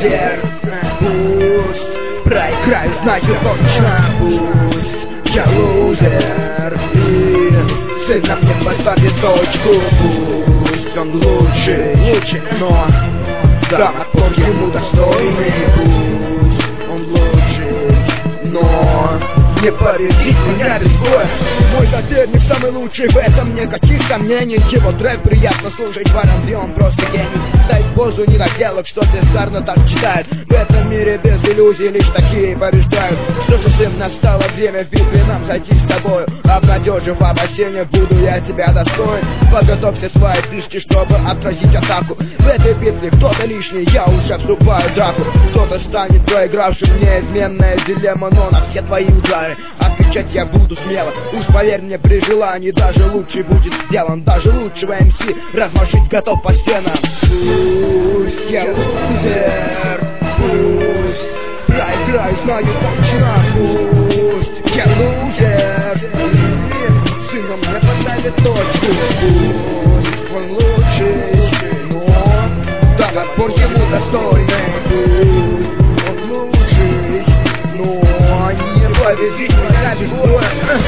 сердце пусть проиграю, знаю точно пусть. Я лузер, и сына мне поставит точку. Пусть он лучший, но дам отпор ему достойный. Пусть он лучший, но не победить меня рискуя. Мой соперник самый лучший, в этом никаких сомнений. Его трек приятно слушать в R&B, он просто гений. Дай позу недоделок, что бездарно так читает. В этом мире без иллюзий лишь такие побеждают. Что же, сын, настало время в битве нам зайти с тобою. Обнадежив опасения, буду я тебя достоин. Подготовься свои фишки, чтобы отразить атаку. В этой битве кто-то лишний, я уже вступаю в драку. Кто-то станет проигравшим, неизменная дилемма, но на все твои удары отвечать я буду смело. Уж поверь мне, при желании даже лучший будет сделан. Даже лучшего МС размашить готов по стенам. Пусть я лузер, пусть проиграю, знаю точно. Пусть я лузер, и сыном мне поставит точку. Пусть он лучший, но дам отпор ему достойный. Пусть он лучший, но не победить меня без боя.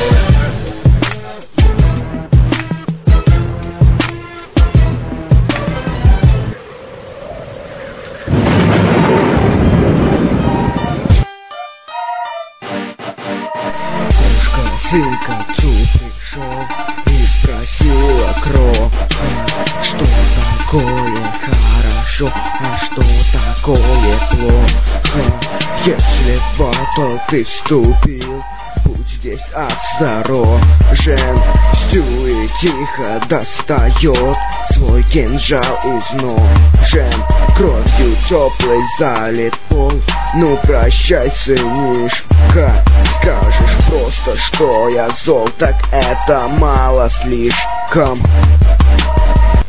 Сын к отцу пришел и спросила кровь, что такое хорошо, а что такое плохо. Если в батл ты вступил, будь здесь осторожен. Стюи тихо достает свой кинжал из ножен. Кровью теплой залит пол. Ну прощай, сынишка, скажешь просто, что я зол, так это мало слишком.